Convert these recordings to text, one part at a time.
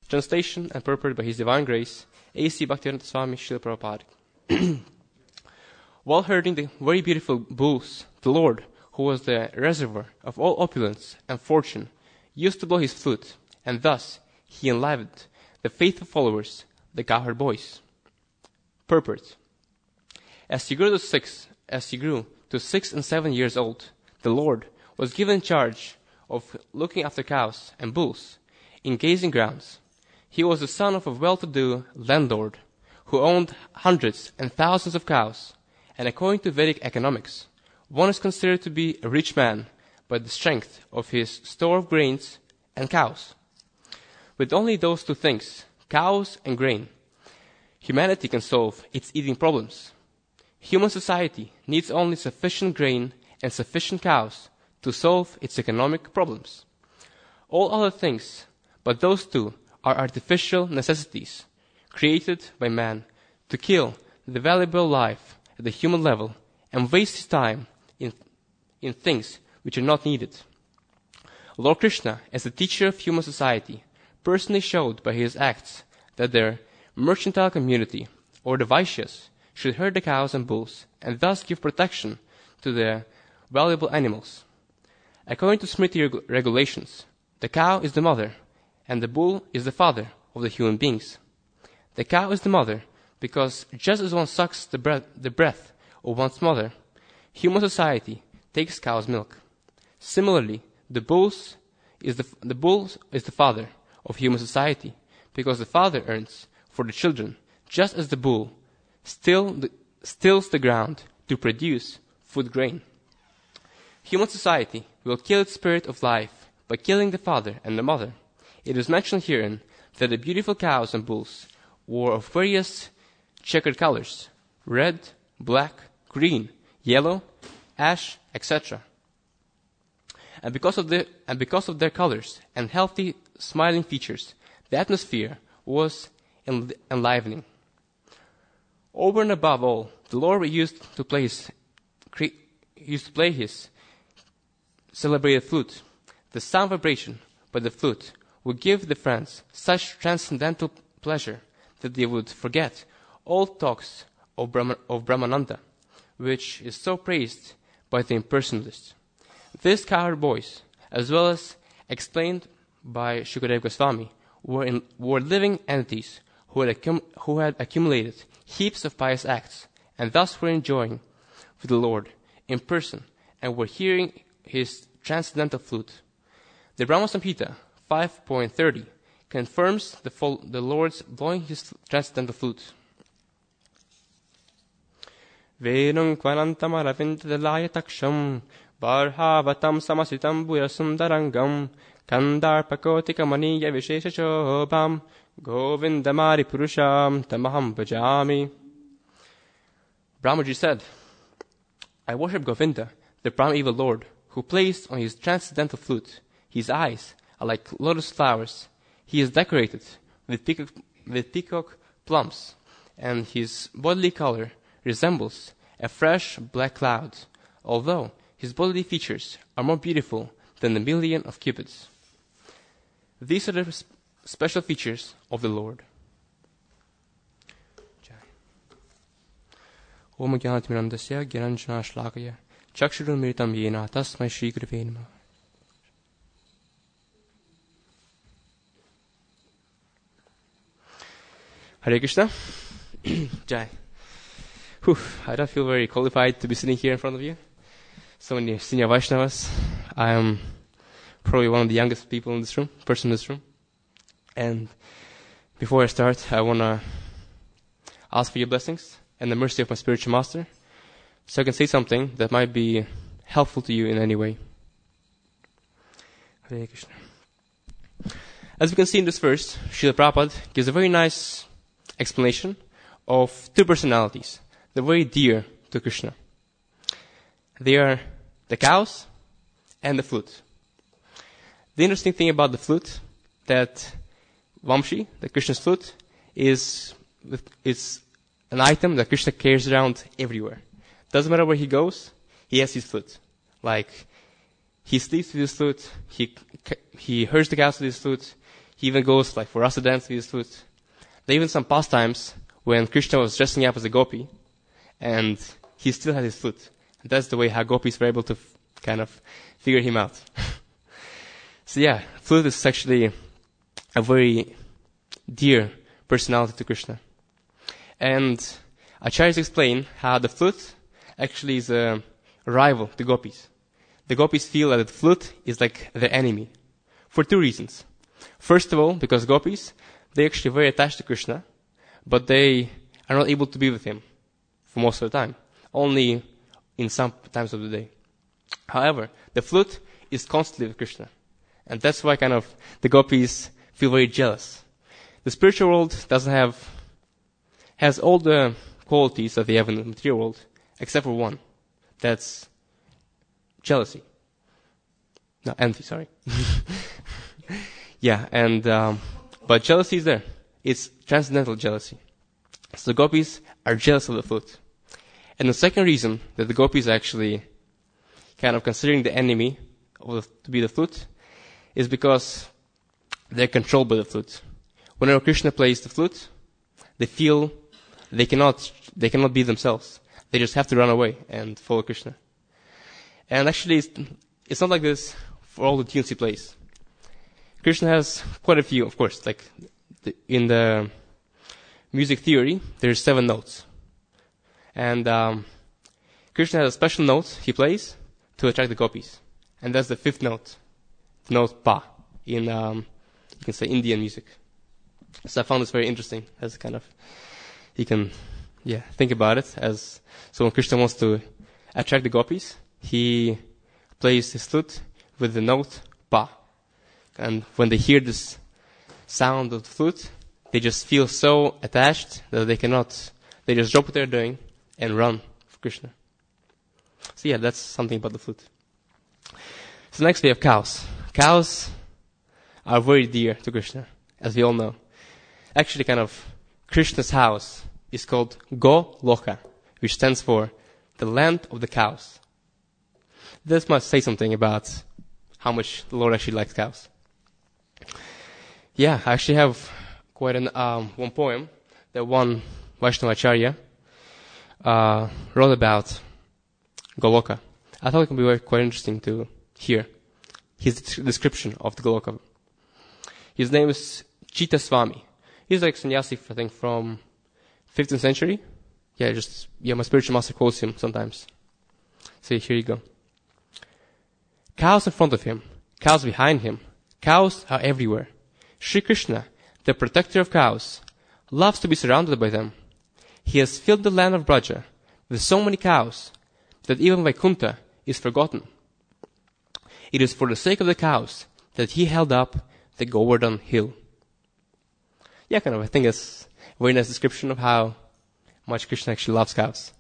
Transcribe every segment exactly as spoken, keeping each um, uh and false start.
Translation and purport by His Divine Grace, A C Bhaktivedanta Swami Srila Prabhupada. While herding the very beautiful bulls, the Lord, who was the reservoir of all opulence and fortune, used to blow his flute, and thus he enlivened the faithful followers, the cowherd boys. Purport. As he grew to six, as he grew to six and seven years old, the Lord was given charge of looking after cows and bulls in grazing grounds. He was the son of a well-to-do landlord who owned hundreds and thousands of cows, and according to Vedic economics, one is considered to be a rich man by the strength of his store of grains and cows. With only those two things, cows and grain, humanity can solve its eating problems. Human society needs only sufficient grain and sufficient cows to solve its economic problems. All other things but those two are artificial necessities created by man to kill the valuable life at the human level and waste his time in, in things which are not needed. Lord Krishna, as the teacher of human society, personally showed by his acts that their mercantile community, or the Vaishyas, should herd the cows and bulls and thus give protection to their valuable animals. According to Smriti reg- regulations, the cow is the mother and the bull is the father of the human beings. The cow is the mother because just as one sucks the breath, the breath of one's mother, human society takes cow's milk. Similarly, the bulls is the, the bull is the father of human society because the father earns for the children just as the bull still the, stills the ground to produce food grain. Human society will kill its spirit of life by killing the father and the mother. It is mentioned herein that the beautiful cows and bulls were of various checkered colors, red, black, green, yellow, ash, et cetera. And because of the and because of their colors and healthy, smiling features, the atmosphere was en- enlivening. Over and above all, the Lord used to play his cre- used to play his celebrated flute. The sound vibration by the flute would give the friends such transcendental pleasure that they would forget all talks of, Brahma, of Brahmananda, which is so praised by the impersonalists. These cowherd boys, as well as explained by Shukadeva Goswami, were, in, were living entities who had, accum, who had accumulated heaps of pious acts, and thus were enjoying with the Lord in person, and were hearing his transcendental flute. The Brahma Samhita five point thirty confirms the, fol- the Lord's blowing his transcendental flute. Venum kvanantam aravindalalaya taksham barhavatam samasitam buyasundarangam kandarpakotika maniya vishesha chobam govindamari purusham tamaham bhajami. Brahmaji said, I worship Govinda, the primeval Lord, who plays on his transcendental flute. His eyes are like lotus flowers. He is decorated with peacock, with peacock plums, and his bodily color resembles a fresh black cloud, although his bodily features are more beautiful than the million of cupids. These are the sp- special features of the Lord. Om Gyanatimirandasya Gyananjana Shlakaya Chakshurun Miritam Yena Tasmai Shri Gurave Namaha. Hare Krishna. Jai. Whew, I don't feel very qualified to be sitting here in front of you. So many senior Vaishnavas. I am probably one of the youngest people in this room, person in this room. And before I start, I want to ask for your blessings and the mercy of my spiritual master, so I can say something that might be helpful to you in any way. Hare Krishna. As we can see in this verse, Srila Prabhupada gives a very nice explanation of two personalities that are very dear to Krishna. They are the cows and the flute. The interesting thing about the flute, that Vamshi, the Krishna's flute, is it's an item that Krishna carries around everywhere. Doesn't matter where he goes, he has his flute. Like, he sleeps with his flute, he he herds the cows with his flute, He even goes like for rasa dance with his flute. There are even some pastimes when Krishna was dressing up as a gopi, and he still had his flute. And that's the way how gopis were able to f- kind of figure him out. So yeah, flute is actually a very dear personality to Krishna. And Acharyas explain how the flute actually is a rival to gopis. The gopis feel that the flute is like their enemy for two reasons. First of all, because gopis, they're actually very attached to Krishna, but they are not able to be with him for most of the time, only in some times of the day. However, the flute is constantly with Krishna, and that's why kind of the gopis feel very jealous. The spiritual world doesn't have, has all the qualities that they have in the material world, except for one. That's jealousy. No, envy, sorry. Yeah, and, um, but jealousy is there. It's transcendental jealousy. So the gopis are jealous of the flute. And the second reason that the gopis are actually kind of considering the enemy of the, to be the flute is because they're controlled by the flute. Whenever Krishna plays the flute, they feel they cannot, they cannot be themselves. They just have to run away and follow Krishna. And actually, it's, it's not like this for all the tunes he plays. Krishna has quite a few, of course. Like the, in the music theory, there's seven notes, and um, Krishna has a special note he plays to attract the gopis, and that's the fifth note, the note Pa in um, you can say Indian music. So I found this very interesting, as kind of you can yeah think about it as so when Krishna wants to attract the gopis, he plays his flute with the note Pa. And when they hear this sound of the flute, they just feel so attached that they cannot, they just drop what they're doing and run for Krishna. So yeah, that's something about the flute. So next we have cows. Cows are very dear to Krishna, as we all know. Actually, kind of, Krishna's house is called Goloka, which stands for the land of the cows. This must say something about how much the Lord actually likes cows. Yeah, I actually have quite an um, one poem that one Vaishnava Acharya uh, wrote about Goloka. I thought it would be very, quite interesting to hear his description of the Goloka. His name is Chitta Swami. He's like sannyasi, I think, from fifteenth century. Yeah, just yeah, my spiritual master quotes him sometimes. So here you go. Cows in front of him, cows behind him, cows are everywhere. Sri Krishna, the protector of cows, loves to be surrounded by them. He has filled the land of Braja with so many cows that even Vaikuntha is forgotten. It is for the sake of the cows that he held up the Govardhan hill. Yeah, kind of, I think it's a very nice description of how much Krishna actually loves cows.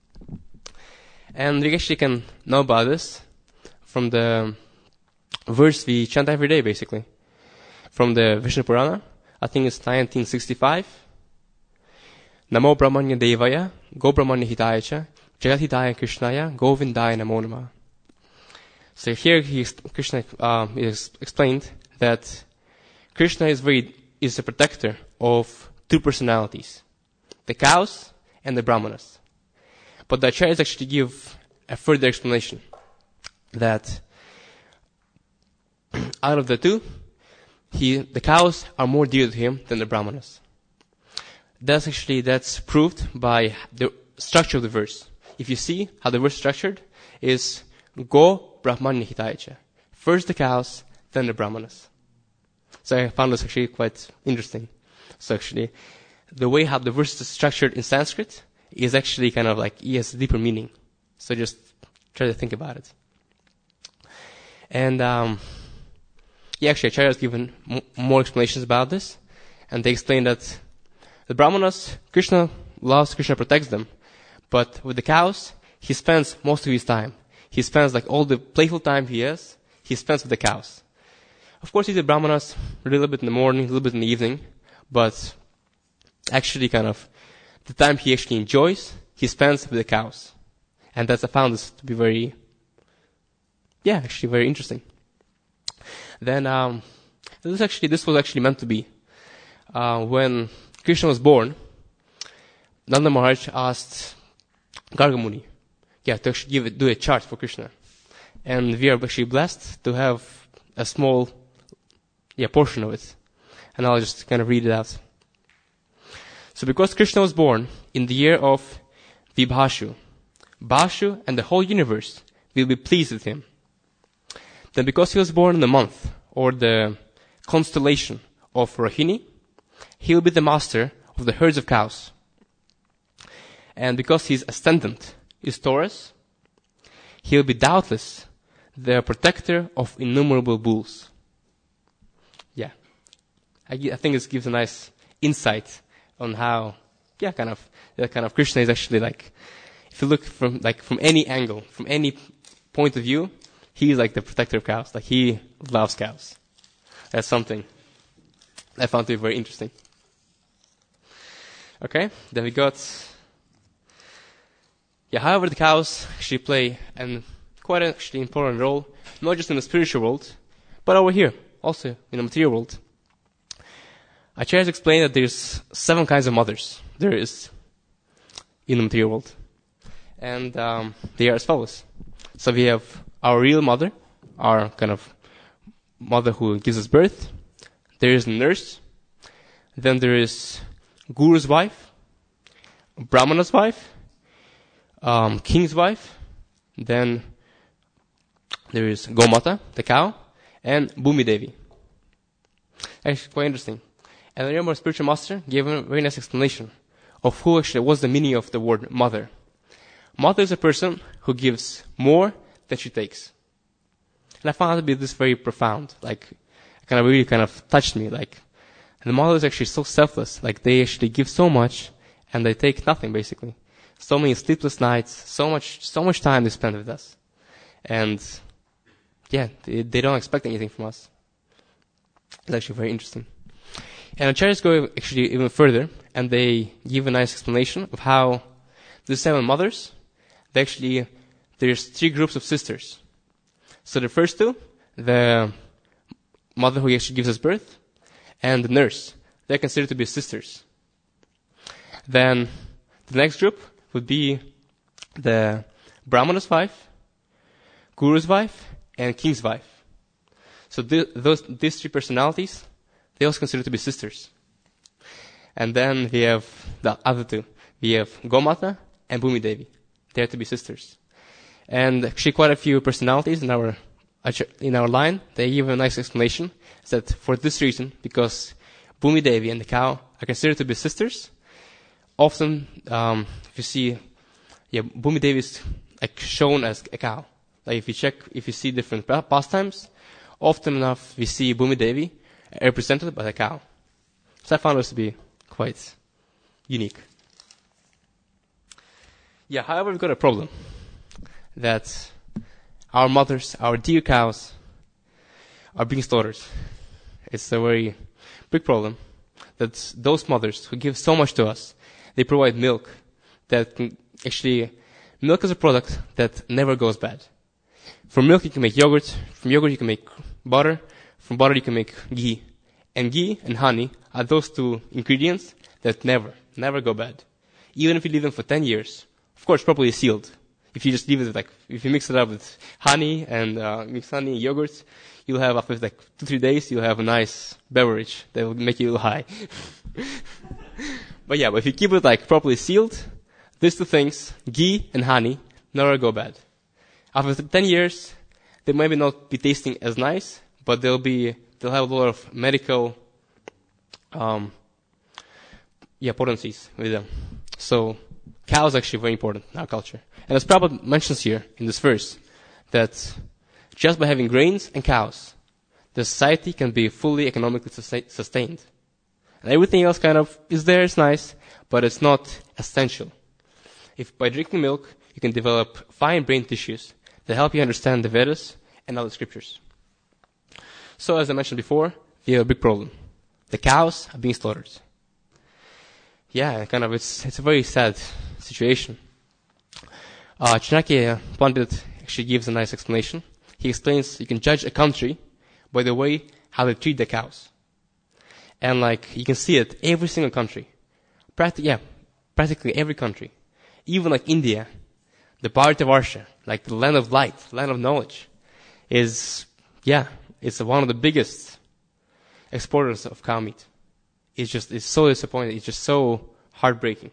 And we actually can know about this from the verse we chant every day, basically. From the Vishnu Purana, I think it's nineteen sixty-five. Namo Brahmanya Devaya, Go Brahmanya Hitaya Cha, Jagat Hitaya Krishnaya, Govindaya Namo Namah. So here he, Krishna uh, is explained that Krishna is very is a protector of two personalities, the cows and the brahmanas. But the acharyas actually give a further explanation that out of the two, he, the cows are more dear to him than the brahmanas. That's actually, that's proved by the structure of the verse. If you see how the verse is structured, is Go Brahmanya Hitaya. First the cows, then the brahmanas. So I found this actually quite interesting. So actually, the way how the verse is structured in Sanskrit is actually kind of like, it has a deeper meaning. So just try to think about it. And, um, yeah, actually, Acharya has given m- more explanations about this. And they explain that the brahmanas, Krishna loves, Krishna protects them. But with the cows, he spends most of his time. He spends like all the playful time he has, he spends with the cows. Of course, he's a brahmanas a little bit in the morning, a little bit in the evening. But actually kind of the time he actually enjoys, he spends with the cows. And that's, I found this to be very, yeah, actually very interesting. Then, um, This actually, this was actually meant to be. Uh, when Krishna was born, Nanda Maharaj asked Gargamuni, yeah, to actually give it, do a chart for Krishna. And we are actually blessed to have a small, yeah, portion of it. And I'll just kind of read it out. So because Krishna was born in the year of Vibhashu, Bashu and the whole universe will be pleased with him. Then because he was born in the month, or the constellation of Rohini, he will be the master of the herds of cows. And because his ascendant is Taurus, he will be doubtless the protector of innumerable bulls. Yeah. I, I think this gives a nice insight on how, yeah, kind of, that kind of Krishna is actually like, if you look from, like, from any angle, from any point of view, he is like the protector of cows. Like, he loves cows. That's something I found to be very interesting. Okay, then we got, yeah, however, the cows actually play an quite an actually important role, not just in the spiritual world, but over here, also in the material world. Acharyas explained that there's seven kinds of mothers there is in the material world. And um, they are as follows. So we have our real mother, our kind of mother who gives us birth. There is a nurse. Then there is Guru's wife, Brahmana's wife, um, king's wife. Then there is Gomata, the cow, and Bhumi Devi. Actually, quite interesting. And I remember a spiritual master gave a very nice explanation of who actually was the meaning of the word mother. Mother is a person who gives more than she takes. And I found it to be this very profound, like, kind of really kind of touched me, like, and the mother is actually so selfless, like they actually give so much and they take nothing basically. So many sleepless nights, so much, so much time they spend with us. And yeah, they, they don't expect anything from us. It's actually very interesting. And Acharyas go actually even further and they give a nice explanation of how the seven mothers, they actually, there's three groups of sisters. So the first two, the mother who actually gives us birth, and the nurse, they're considered to be sisters. Then the next group would be the Brahmana's wife, Guru's wife, and king's wife. So th- those these three personalities, they also considered to be sisters. And then we have the other two. We have Gomata and Bhumi Devi. They are to be sisters. And actually quite a few personalities in our in our line, they give a nice explanation that for this reason, because Bhumi Devi and the cow are considered to be sisters, often um, if you see, yeah, Bhumi Devi is like shown as a cow. Like if you check, if you see different pastimes, often enough we see Bhumi Devi represented by a cow. So I found this to be quite unique. Yeah, however, we've got a problem that our mothers, our dear cows, are being slaughtered. It's a very big problem that those mothers who give so much to us, they provide milk that can actually, milk is a product that never goes bad. From milk you can make yogurt, from yogurt you can make butter, from butter you can make ghee. And ghee and honey are those two ingredients that never, never go bad. Even if you leave them for ten years, of course properly sealed. If you just leave it like, if you mix it up with honey and uh, mix honey and yogurt, you'll have after like two, three days, you'll have a nice beverage that will make you a little high. But yeah, but if you keep it like properly sealed, these two things, ghee and honey, never go bad. After ten years, they maybe not be tasting as nice, but they'll be, they'll have a lot of medical, um, yeah, potencies with them. So, cows are actually very important in our culture. And as Prabhupada mentions here in this verse, that just by having grains and cows, the society can be fully economically sustained. And everything else kind of is there, it's nice, but it's not essential. If by drinking milk, you can develop fine brain tissues that help you understand the Vedas and other scriptures. So as I mentioned before, we have a big problem. The cows are being slaughtered. Yeah, kind of, it's, it's a very sad situation. Uh, Chanakya Pandit actually gives a nice explanation. He explains you can judge a country by the way how they treat the cows. And like, you can see it every single country. Practi- yeah, practically every country. Even like India, the Bharatavarsha, like the land of light, land of knowledge, is, yeah, it's one of the biggest exporters of cow meat. It's just, it's so disappointing. It's just so heartbreaking.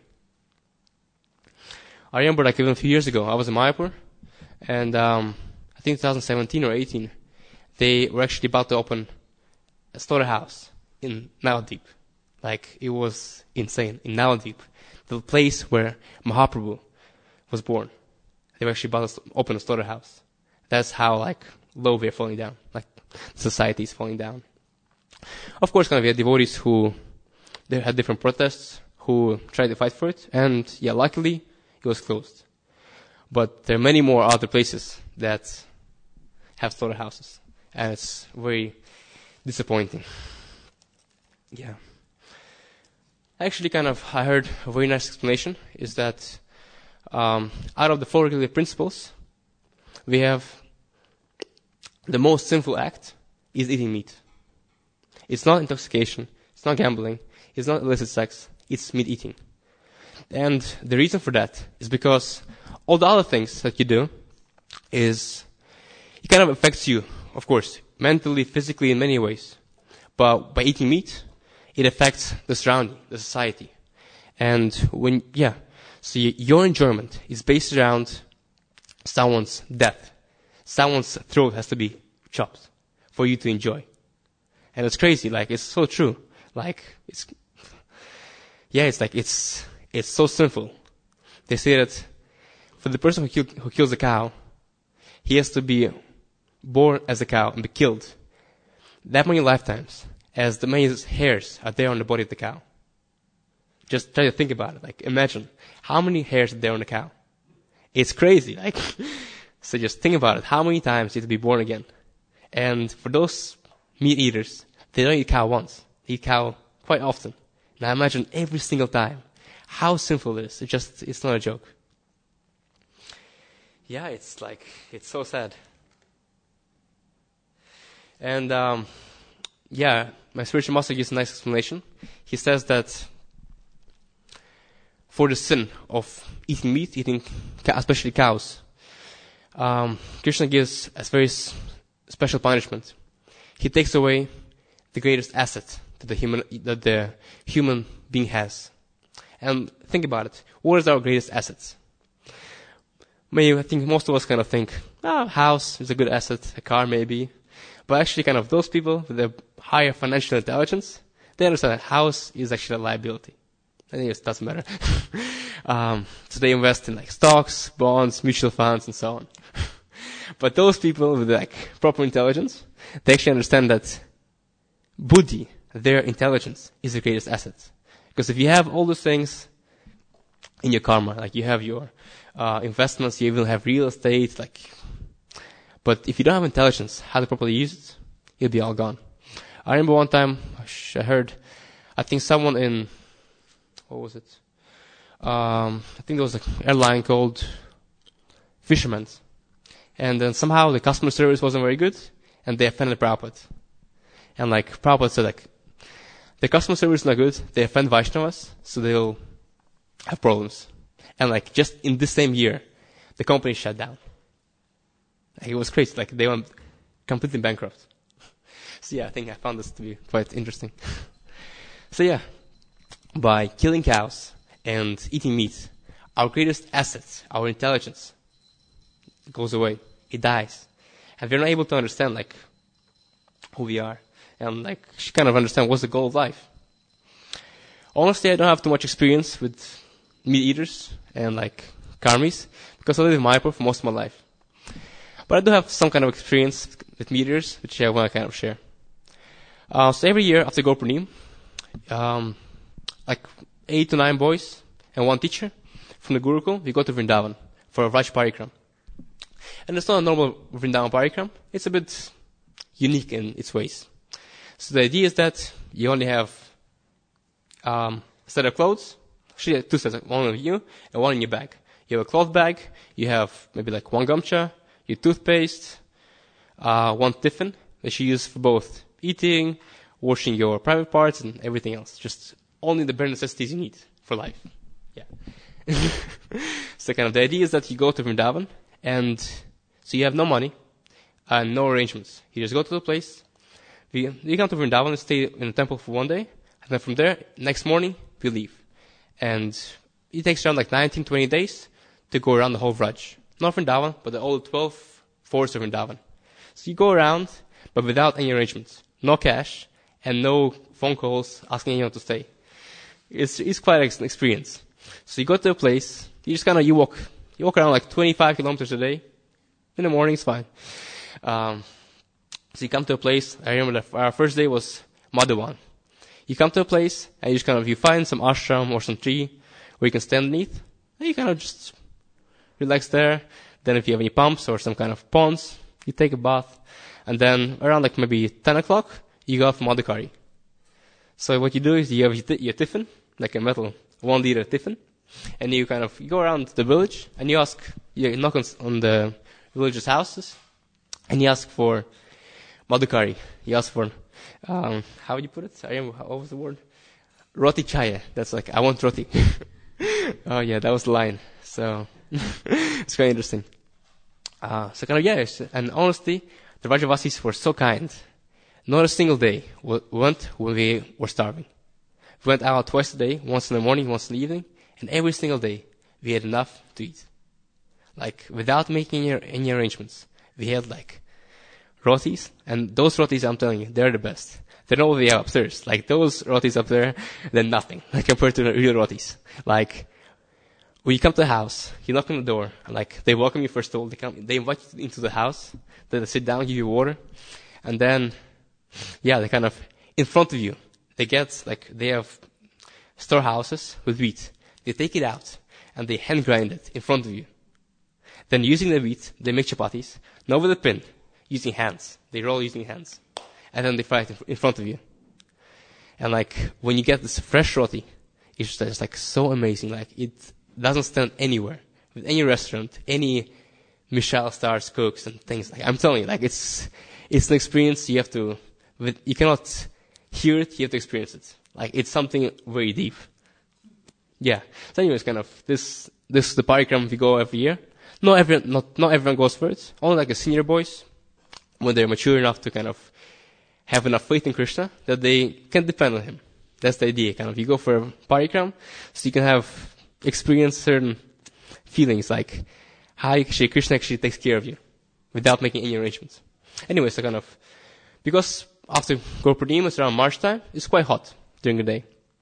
I remember like even a few years ago, I was in Mayapur, and um, I think twenty seventeen or eighteen, they were actually about to open a slaughterhouse in Navadvip. Like, it was insane. In Navadvip, the place where Mahaprabhu was born. They were actually about to open a slaughterhouse. That's how, like, low we're falling down. Like, society is falling down. Of course, kind of, we had devotees who, they had different protests, who tried to fight for it, and, yeah, luckily, it was closed. But there are many more other places that have slaughterhouses, and it's very disappointing. Yeah. Actually, kind of, I heard a very nice explanation, is that um, out of the four regulative principles, we have the most sinful act is eating meat. It's not intoxication, it's not gambling, it's not illicit sex, it's meat eating. And the reason for that is because all the other things that you do is, it kind of affects you, of course, mentally, physically, in many ways. But by eating meat, it affects the surrounding, the society. And when, yeah, so y- your enjoyment is based around someone's death. Someone's throat has to be chopped for you to enjoy. And it's crazy, like, it's so true. Like, it's, yeah, it's like, it's, it's so sinful. They say that for the person who, kill, who kills a cow, he has to be born as a cow and be killed that many lifetimes as the many hairs are there on the body of the cow. Just try to think about it. Like, imagine how many hairs are there on the cow. It's crazy. Like, so just think about it. How many times you have to be born again? And for those meat eaters, they don't eat cow once. They eat cow quite often. Now imagine every single time how sinful it is. It just, it's not a joke. Yeah, it's like, it's so sad. And, um, yeah, my spiritual master gives a nice explanation. He says that for the sin of eating meat, eating especially cows, um, Krishna gives a very s- special punishment. He takes away the greatest asset that the human that the human being has. And think about it. What is our greatest assets? Maybe I think most of us kind of think, ah, a house is a good asset, a car maybe. But actually, kind of those people with a higher financial intelligence, they understand that house is actually a liability. I think it doesn't matter. um, so they invest in like stocks, bonds, mutual funds, and so on. But those people with like proper intelligence, they actually understand that buddhi, their intelligence, is the greatest asset. Because if you have all those things in your karma, like you have your uh, investments, you even have real estate, like. But if you don't have intelligence, how to properly use it, it'll be all gone. I remember one time I heard, I think someone in, what was it? Um, I think there was an airline called Fisherman's. And then somehow the customer service wasn't very good, and they offended Prabhupada. And like, Prabhupada said like, the customer service is not good, they offend Vaishnavas, so they'll have problems. And like, just in this same year, the company shut down. Like, it was crazy, like they went completely bankrupt. So yeah, I think I found this to be quite interesting. So yeah, by killing cows and eating meat, our greatest asset, our intelligence, goes away. It dies. And we're not able to understand, like, who we are. And, like, kind of understand what's the goal of life. Honestly, I don't have too much experience with meat eaters and, like, karmis, because I live in Mayapur for most of my life. But I do have some kind of experience with meat eaters, which I want to kind of share. Uh, so every year after Gopurnim, um, like eight to nine boys and one teacher from the Gurukul, we go to Vrindavan for a Vraj Parikram. And it's not a normal Vrindavan Parikram. It's a bit unique in its ways. So the idea is that you only have um, a set of clothes, actually two sets, one on you and one in your bag. You have a cloth bag, you have maybe like one gamcha, your toothpaste, uh, one tiffin that you use for both eating, washing your private parts, and everything else. Just only the bare necessities you need for life. Yeah. So kind of the idea is that you go to Vrindavan, and so you have no money and no arrangements. You just go to the place. We, you come to Vrindavan and stay in the temple for one day, and then from there, next morning, we leave. And it takes around like nineteen, twenty days to go around the whole Vraj. Not Vrindavan, but the all twelve forests of Vrindavan. So you go around, but without any arrangements. No cash, and no phone calls asking anyone to stay. It's, it's quite an experience. So you go to a place, you just kind of, you walk, you walk around like twenty-five kilometers a day. In the morning, it's fine. Um, so you come to a place, I remember that our first day was Madhuban. You come to a place, and you just kind of, you find some ashram or some tree where you can stand beneath, and you kind of just relax there. Then if you have any pumps or some kind of ponds, you take a bath. And then around like maybe ten o'clock, you go out for Madhukari. So what you do is you have your, your tiffin, like a metal one liter tiffin, and you kind of you go around the village and you ask, you knock on, on the villagers' houses, and you ask for Madhukari. You ask for, um, how would you put it? I remember, what was the word? Roti chaya. That's like, I want roti. Oh yeah, that was the line. So, it's quite interesting. Uh, so kind of, yes, and honestly, the Vrajavasis were so kind. Not a single day we went when we were starving. We went out twice a day, once in the morning, once in the evening, and every single day we had enough to eat. Like, without making any, any arrangements. We had like rotis, and those rotis, I'm telling you, they're the best. They're not what we have upstairs. Like, those rotis up there, they're nothing, like, compared to the real rotis. Like, when you come to the house, you knock on the door, and like, they welcome you first of all, they come, they invite you into the house, then they sit down, give you water, and then, yeah, they kind of, in front of you, they get, like, they have storehouses with wheat. They take it out, and they hand grind it in front of you. Then using the wheat, they make chapatis, not with a pin, using hands. They roll using hands. And then they fry it in front of you. And like, when you get this fresh roti, it's just like so amazing. Like, it doesn't stand anywhere. With any restaurant, any Michelin stars cooks and things. Like, I'm telling you, like, it's, it's an experience you have to, with, you cannot hear it, you have to experience it. Like, it's something very deep. Yeah. So anyways, kind of, this, this is the parikram we go every year. Not everyone, not, not everyone goes for it. Only like the senior boys, when they're mature enough to kind of have enough faith in Krishna, that they can depend on him. That's the idea, kind of. You go for a parikram, so you can have, experience certain feelings, like how actually Krishna actually takes care of you, without making any arrangements. Anyway, so kind of, because after Gurpurnima, it's around March time, it's quite hot during the day.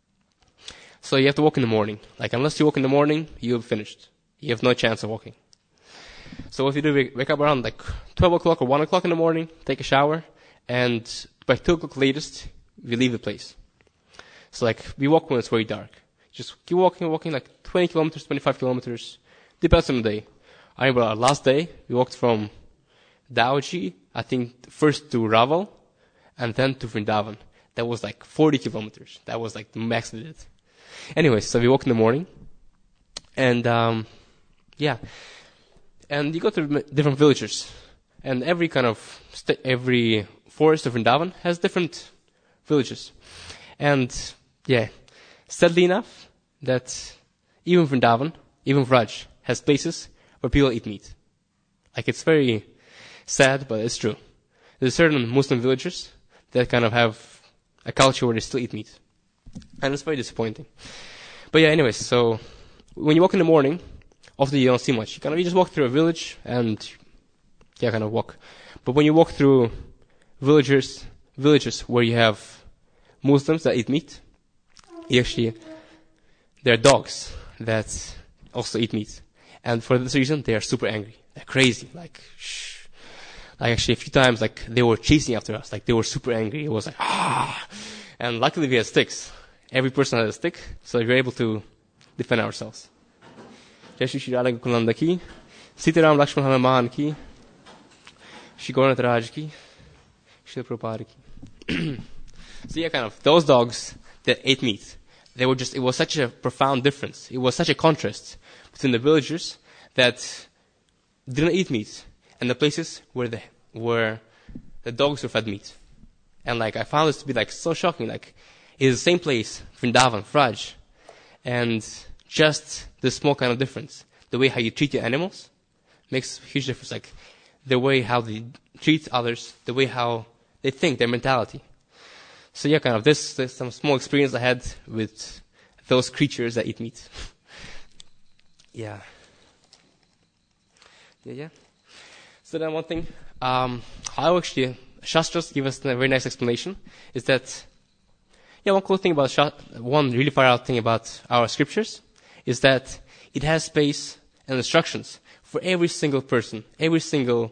So you have to walk in the morning. Like, unless you walk in the morning, you're finished. You have no chance of walking. So what we do, we wake up around like twelve o'clock or one o'clock in the morning, take a shower, and by two o'clock latest, we leave the place. So like, we walk when it's very dark. Just keep walking, walking like twenty kilometers, twenty-five kilometers, depends on the day. I remember our last day, we walked from Dauji, I think first to Raval, and then to Vrindavan. That was like forty kilometers. That was like the max we did. Anyway, so we walk in the morning, and um, yeah. And you go to different villages, and every kind of, st- every forest of Vrindavan has different villages. And, yeah, sadly enough, that even Vrindavan, even Vraj, has places where people eat meat. Like, it's very sad, but it's true. There's certain Muslim villages that kind of have a culture where they still eat meat. And it's very disappointing. But yeah, anyways, so, when you walk in the morning, often you don't see much. You kind of, you just walk through a village and, yeah, kind of walk. But when you walk through villagers, villages where you have Muslims that eat meat, you actually, there are dogs that also eat meat. And for this reason, they are super angry. They're crazy. Like, shh. Like actually a few times, like, they were chasing after us. Like, they were super angry. It was like, ah. And luckily we had sticks. Every person had a stick, so we were able to defend ourselves. Jai Shri Radha Gokulananda ki, Sitaram Lakshman Hanuman ki, Shri Gauranath Raj ki, Shri Prabhupada ki. So yeah, kind of, those dogs that ate meat, they were just, it was such a profound difference. It was such a contrast between the villagers that didn't eat meat and the places where the, where the dogs were fed meat. And like, I found this to be like so shocking. Like, it's the same place, Vrindavan, Fraj. And just this small kind of difference. The way how you treat your animals makes a huge difference. Like, the way how they treat others, the way how they think, their mentality. So yeah, kind of this, this some small experience I had with those creatures that eat meat. yeah. Yeah, yeah. So then one thing, um, how actually Shastras give us a very nice explanation is that, yeah, one cool thing about, Shast- one really far out thing about our scriptures is that it has space and instructions for every single person, every single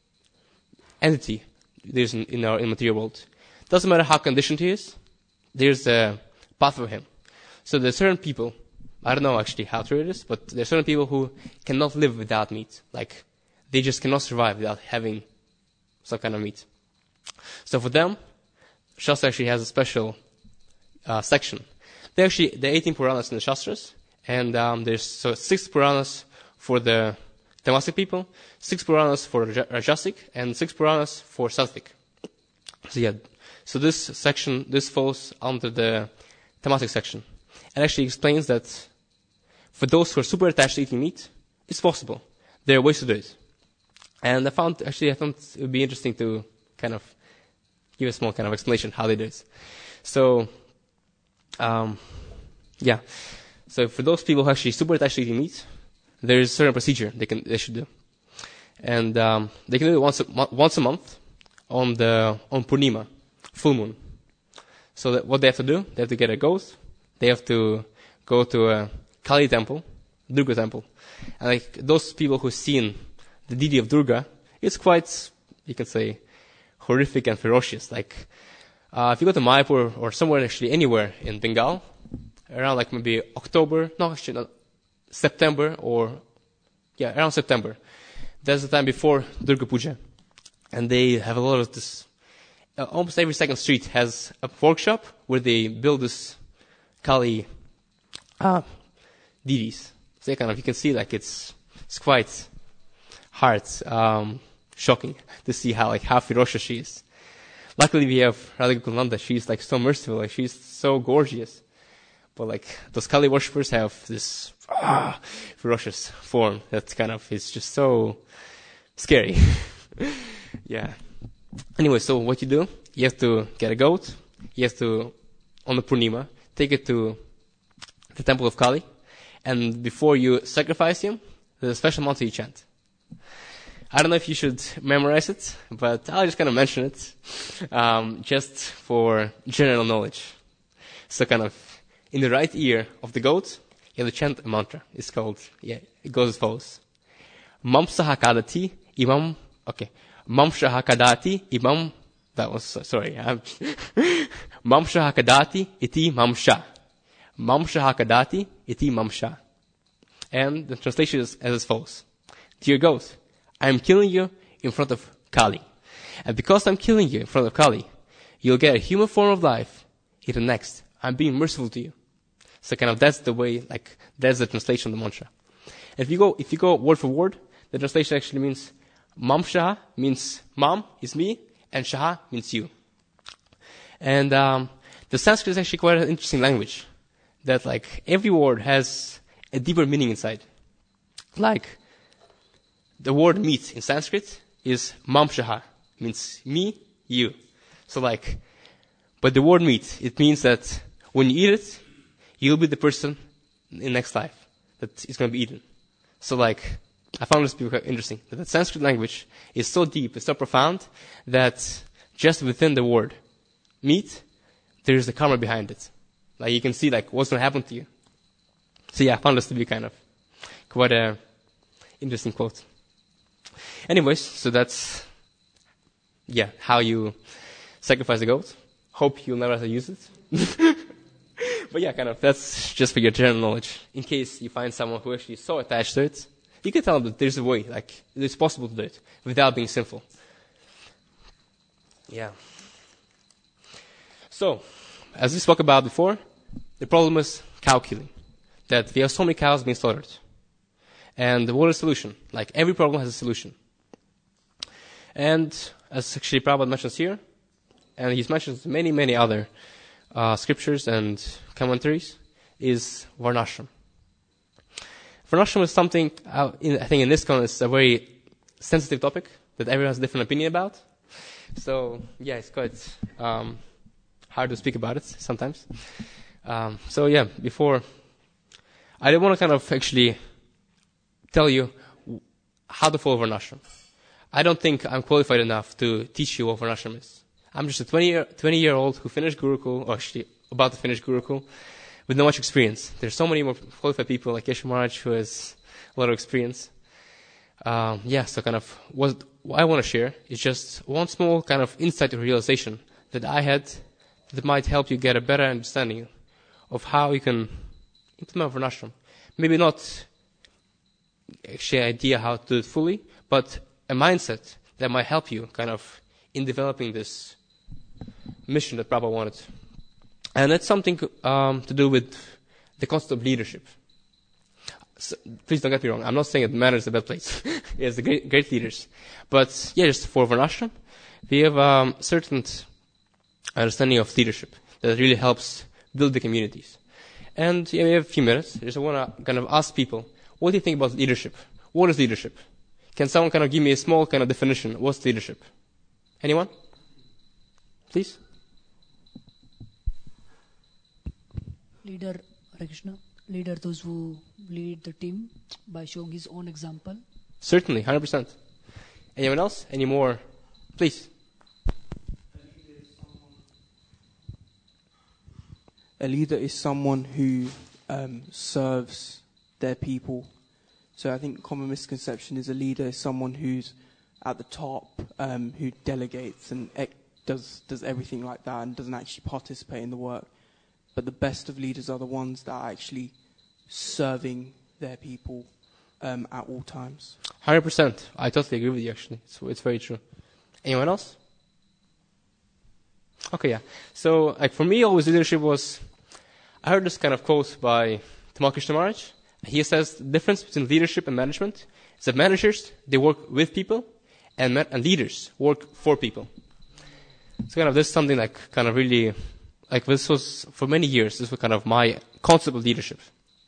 entity there's in, in our immaterial world. Doesn't matter how conditioned he is, there's a path for him. So there's certain people, I don't know actually how true it is, but there's certain people who cannot live without meat. Like, they just cannot survive without having some kind of meat. So for them, Shastra actually has a special uh, section. They actually, there are eighteen Puranas in the Shastras, and um, there's so six Puranas for the Tamasic people, six Puranas for Rajasic, and six Puranas for Sattvic. So yeah, so this section, this falls under the Tamasic section. And actually explains that for those who are super attached to eating meat, it's possible. There are ways to do it. And I found, actually, I thought it would be interesting to kind of give a small kind of explanation how they do it. So, um, yeah. So for those people who are actually super attached to eating meat, there is a certain procedure they can they should do. And um, they can do it once a, once a month on the on Purnima, full moon. So that what they have to do, they have to get a goat, they have to go to a Kali temple, Durga temple. And like those people who've seen the deity of Durga, it's quite, you can say, horrific and ferocious. Like, uh, if you go to Mayapur or somewhere actually anywhere in Bengal, around like maybe October, no actually not, September or, yeah, around September. That's the time before Durga Puja. And they have a lot of this, uh, almost every second street has a workshop where they build this Kali uh, deities. So yeah, kind of, you can see like it's, it's quite hard, um, shocking to see how like how ferocious she is. Luckily we have Radhika Kunanda, she's like so merciful, like she's so gorgeous. But like those Kali worshippers have this ah, ferocious form that kind of is just so scary. yeah. Anyway, so what you do, you have to get a goat, you have to, on the Purnima, take it to the temple of Kali, and before you sacrifice him, there's a special mantra you chant. I don't know if you should memorize it, but I'll just kind of mention it, um, just for general knowledge. So kind of, in the right ear of the goat, you have to chant a mantra. It's called, yeah, it goes as follows. Mamsaha kadati imam, okay. Mamsaha kadati imam, that was, sorry. Mamsaha kadati iti mamsha. Mamsaha kadati iti mamsha. And the translation is as follows. Dear goat, I am killing you in front of Kali. And because I'm killing you in front of Kali, you'll get a human form of life in the next. I'm being merciful to you. So kind of that's the way, like, that's the translation of the mantra. If you go, if you go word for word, the translation actually means, Mam Shaha means mom is me, and Shaha means you. And, um, the Sanskrit is actually quite an interesting language. That like, every word has a deeper meaning inside. Like, the word meat in Sanskrit is Mam Shaha, means me, you. So like, but the word meat, it means that when you eat it, you'll be the person in next life that is going to be eaten. So like, I found this to be quite interesting. That the Sanskrit language is so deep, it's so profound, that just within the word meat, there's the karma behind it. Like you can see like what's going to happen to you. So yeah, I found this to be kind of quite a interesting quote. Anyways, so that's, yeah, how you sacrifice a goat. Hope you'll never have to use it. But yeah, kind of, that's just for your general knowledge. In case you find someone who actually is so attached to it, you can tell them that there's a way, like, it's possible to do it without being sinful. Yeah. So, as we spoke about before, the problem is cow killing. That we have so many cows being slaughtered. And what is the solution? Like, every problem has a solution. And, as actually Prabhupada mentions here, and he's mentioned many, many other uh, scriptures and commentaries, is Varnashram. Varnashram is something, uh, in, I think in this context, it's a very sensitive topic that everyone has a different opinion about. So, yeah, it's quite um, hard to speak about it sometimes. Um, so, yeah, before, I didn't want to kind of actually tell you how to follow Varnashram. I don't think I'm qualified enough to teach you what Varnashram is. I'm just a twenty-year-old who finished Gurukul, or actually about to finish Gurukul, with not much experience. There's so many more qualified people like Yeshu Maharaj who has a lot of experience. Um, yeah, so kind of what, what I want to share is just one small kind of insight or realization that I had that might help you get a better understanding of how you can implement Varnashram. Maybe not actually an idea how to do it fully, but a mindset that might help you kind of in developing this mission that Prabhupada wanted. And that's something um, to do with the concept of leadership. So, please don't get me wrong. I'm not saying that Manor is a bad place. It's the great, great leaders. But, yeah, just for Varnashram, we have a um, certain understanding of leadership that really helps build the communities. And yeah, we have a few minutes. I just want to kind of ask people, what do you think about leadership? What is leadership? Can someone kind of give me a small kind of definition? What's leadership? Anyone? Please? Leader, Hare Krishna. Leader, those who lead the team by showing his own example. Certainly, one hundred percent. Anyone else? Any more? Please. A leader is someone who um, serves their people. So I think common misconception is a leader is someone who's at the top, um, who delegates and ec- does does everything like that and doesn't actually participate in the work. But the best of leaders are the ones that are actually serving their people um, at all times. one hundred percent. I totally agree with you, actually. It's, it's very true. Anyone else? Okay, yeah. So, like, for me, always leadership was... I heard this kind of quote by Tamal Krishna Maharaj. He says the difference between leadership and management is that managers, they work with people, and, ma- and leaders work for people. So kind of this is something like kind of really... Like this was, for many years, this was kind of my concept of leadership.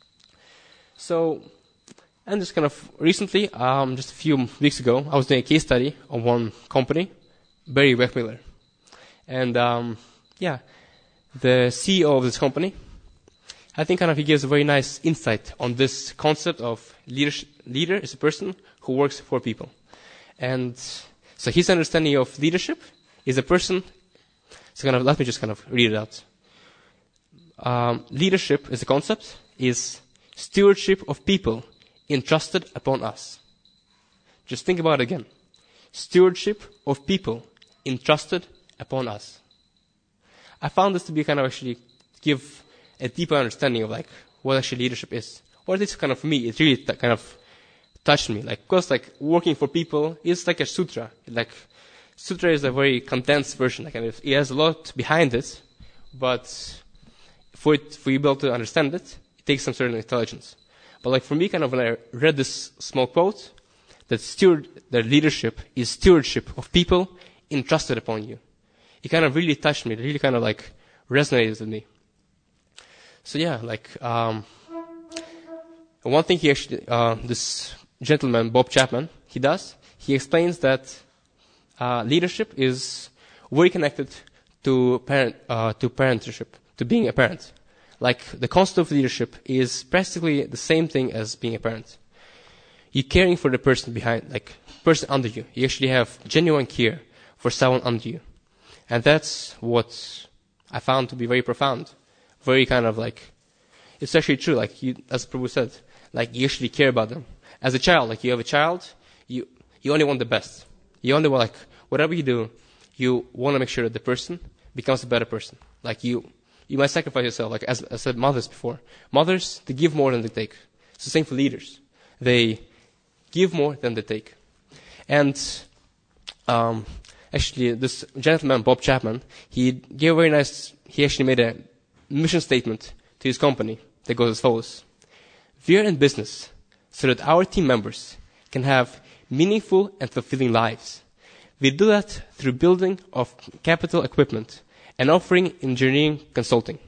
So, and just kind of recently, um, just a few weeks ago, I was doing a case study on one company, Barry Weckmiller. And, um, yeah, the C E O of this company, I think kind of he gives a very nice insight on this concept of leadership. Leader is a person who works for people. And so his understanding of leadership is a person. So kind of, let me just kind of read it out. Um, leadership as a concept is stewardship of people entrusted upon us. Just think about it again. Stewardship of people entrusted upon us. I found this to be kind of actually give a deeper understanding of like what actually leadership is. Or at least kind of for me, it really t- kind of touched me. Like, of course, like working for people is like a sutra. Like, Sutra is a very condensed version. Like, it has a lot behind it, but for it, for you to be able to understand it, it takes some certain intelligence. But like for me, kind of when I read this small quote, that steward, that leadership is stewardship of people entrusted upon you. It kind of really touched me. It really kind of like resonated with me. So yeah, like um, one thing he actually, uh, this gentleman Bob Chapman, he does. He explains that. Uh, leadership is very connected to parent, uh, to parentership, to being a parent. Like, the concept of leadership is practically the same thing as being a parent. You're caring for the person behind, like, person under you. You actually have genuine care for someone under you. And that's what I found to be very profound. Very kind of like, it's actually true, like, you, as Prabhu said, like, you actually care about them. As a child, like, you have a child, you, you only want the best. You only want, like, whatever you do, you want to make sure that the person becomes a better person. Like, you you might sacrifice yourself, like, as I said, mothers before. Mothers, they give more than they take. It's the same for leaders. They give more than they take. And um, actually, this gentleman, Bob Chapman, he gave a very nice, he actually made a mission statement to his company that goes as follows. We are in business so that our team members can have meaningful and fulfilling lives. We do that through building of capital equipment and offering engineering consulting.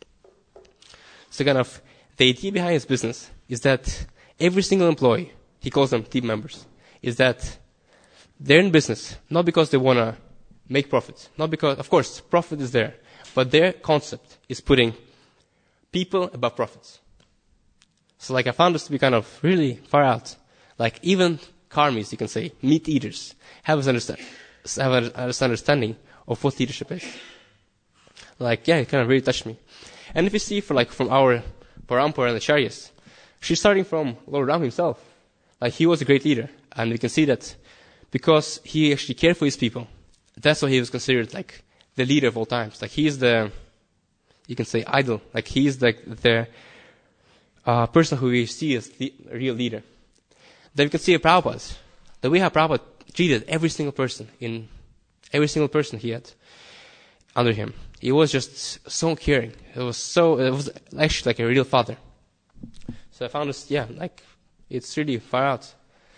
So kind of the idea behind his business is that every single employee, he calls them team members, is that they're in business not because they want to make profit, not because, of course, profit is there, but their concept is putting people above profits. So like I found this to be kind of really far out. Like even karmis, you can say, meat eaters, have an understand, have an understanding of what leadership is. Like, yeah, it kind of really touched me. And if you see for like from our Parampara and the Acharyas, she's starting from Lord Ram himself. Like he was a great leader. And we can see that because he actually cared for his people, that's why he was considered like the leader of all times. Like he's the, you can say, idol. Like he's like the uh, person who we see as the real leader. Then we can see Prabhupada. The way how Prabhupada treated every single person in every single person he had under him. He was just so caring. It was so, it was actually like a real father. So I found this, yeah, like, it's really far out.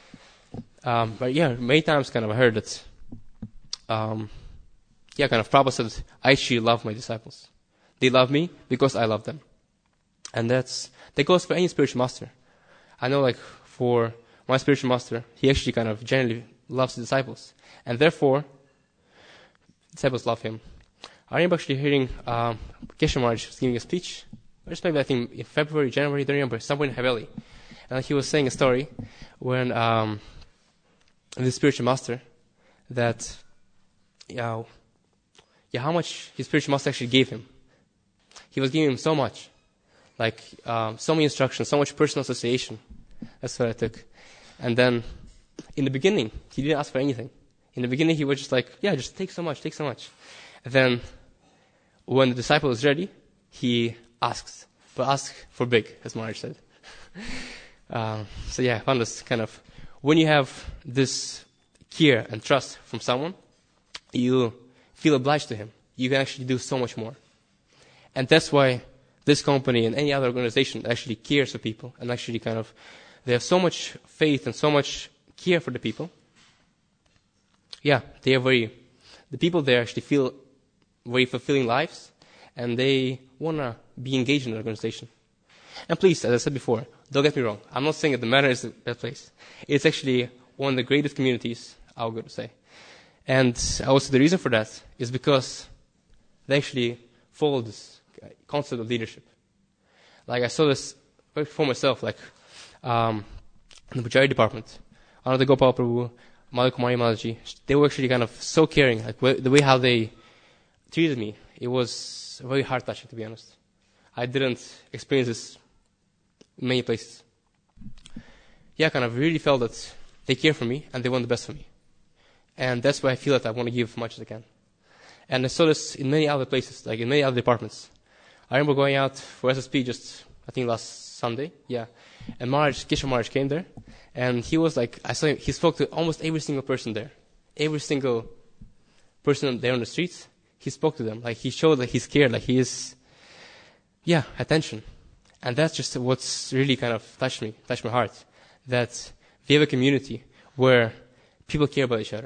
Um, but yeah, many times kind of I heard that, um, yeah, kind of Prabhupada said, I actually love my disciples. They love me because I love them. And that's, that goes for any spiritual master. I know like for my spiritual master, he actually kind of generally loves his disciples. And therefore, disciples love him. I remember actually hearing um, Keshav Maharaj was giving a speech, just maybe I think in February, January, I don't remember, somewhere in Haveli. And he was saying a story when um, the spiritual master that, yeah, yeah, how much his spiritual master actually gave him. He was giving him so much, like um, so many instructions, so much personal association. That's what I took. And then in the beginning, he didn't ask for anything. In the beginning, he was just like, yeah, just take so much, take so much. And then when the disciple is ready, he asks, but ask for big, as Maharaj said. um, so yeah, I found this kind of, when you have this care and trust from someone, you feel obliged to him. You can actually do so much more. And that's why this company and any other organization actually cares for people and actually kind of, they have so much faith and so much care for the people. Yeah, they are very, the people there actually feel very fulfilling lives, and they want to be engaged in the organization. And please, as I said before, don't get me wrong. I'm not saying that the Manor is the best place. It's actually one of the greatest communities, I would go to say. And also the reason for that is because they actually follow this concept of leadership. Like I saw this for myself, like um, in the Pujari department, under the Gopal Prabhu, Madhu Kumari Mataji, they were actually kind of so caring, like the way how they treated me. It was very heart touching, to be honest. I didn't experience this in many places. Yeah, kind of really felt that they care for me and they want the best for me. And that's why I feel that I want to give as much as I can. And I saw this in many other places, like in many other departments. I remember going out for S S P just, I think last Sunday, yeah. And Maharaj, Keshav Maharaj came there, and he was like, I saw him, he spoke to almost every single person there. Every single person there on the streets, he spoke to them. Like he showed that he's cared, like he is, yeah, attention. And that's just what's really kind of touched me, touched my heart. That we have a community where people care about each other.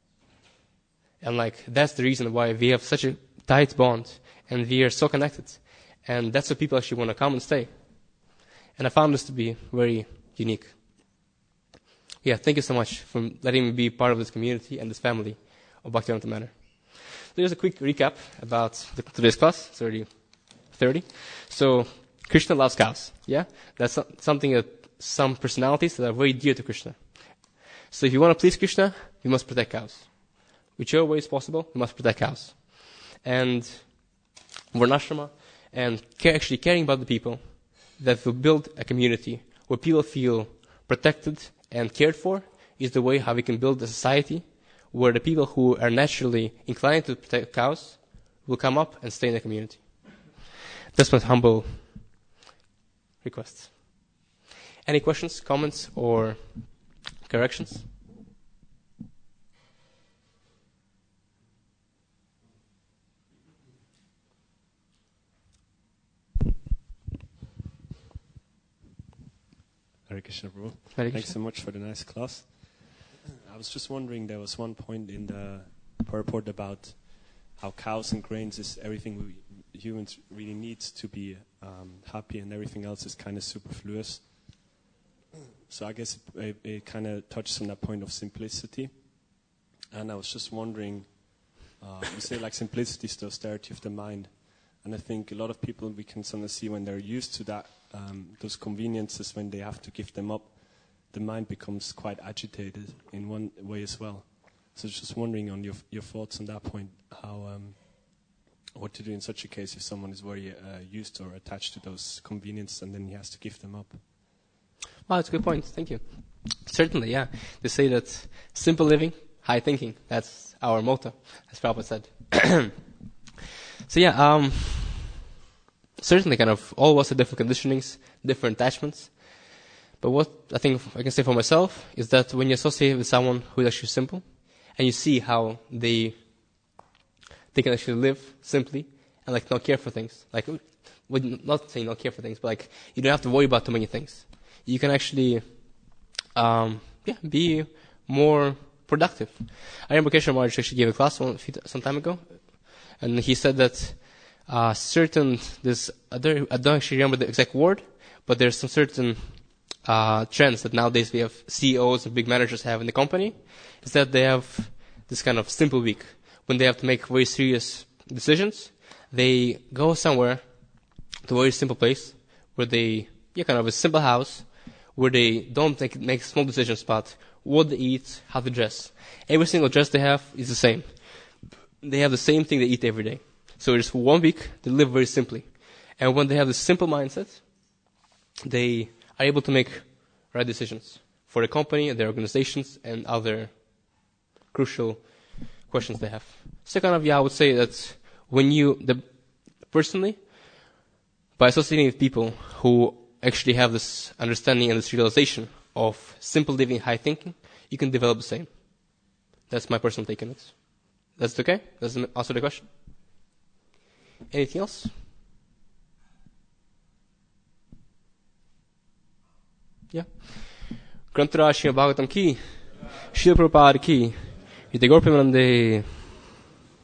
And like, that's the reason why we have such a tight bond and we are so connected. And that's why people actually want to come and stay. And I found this to be very unique. Yeah, thank you so much for letting me be part of this community and this family of Bhaktivedanta Manor. So here's a quick recap about the, today's class. It's already thirty. So Krishna loves cows. Yeah, that's something that some personalities that are very dear to Krishna. So if you want to please Krishna, you must protect cows. Whichever way is possible, you must protect cows. And Varnashrama and care, actually caring about the people, that will build a community where people feel protected and cared for is the way how we can build a society where the people who are naturally inclined to protect cows will come up and stay in the community. That's my humble request. Any questions, comments, or corrections? Hare Krishna, Prabhu. Hare Thanks Krishna. so much for the nice class. I was just wondering, there was one point in the purport about how cows and grains is everything we humans really need to be um, happy, and everything else is kind of superfluous. So I guess it, it kind of touches on that point of simplicity. And I was just wondering, uh, you say like simplicity is the austerity of the mind. And I think a lot of people, we can sometimes see when they're used to that, um, those conveniences, when they have to give them up, the mind becomes quite agitated in one way as well. So just wondering on your your thoughts on that point, how um, what to do in such a case if someone is very uh, used or attached to those conveniences and then he has to give them up. Wow, that's a good point. Thank you. Certainly, yeah. They say that simple living, high thinking. That's our motto, as Prabhupada said. So yeah, um, certainly kind of all of us have different conditionings, different attachments. But what I think I can say for myself is that when you associate with someone who is actually simple, and you see how they they can actually live simply and like not care for things, like well, not saying not care for things, but like you don't have to worry about too many things. You can actually, um, yeah, be more productive. I remember Keshav Maharaj actually gave a class one, some time ago, and he said that uh, certain this I don't, I don't actually remember the exact word, but there's some certain uh, trends that nowadays we have C E Os and big managers have in the company, is that they have this kind of simple week when they have to make very serious decisions. They go somewhere to a very simple place where they, yeah, kind of a simple house where they don't make, make small decisions about what they eat, how to dress. Every single dress they have is the same. They have the same thing they eat every day. So just for one week, they live very simply. And when they have this simple mindset, they are able to make right decisions for the company and their organizations and other crucial questions they have. So kind of, yeah, I would say that when you, the, personally, by associating with people who actually have this understanding and this realization of simple living, high thinking, you can develop the same. That's my personal take on it. That's okay? Does that answer the question? Anything else? Yeah. Grantaraj Bhagavatam ki, Srila Prabhupada ki, Ite Gorpimanande.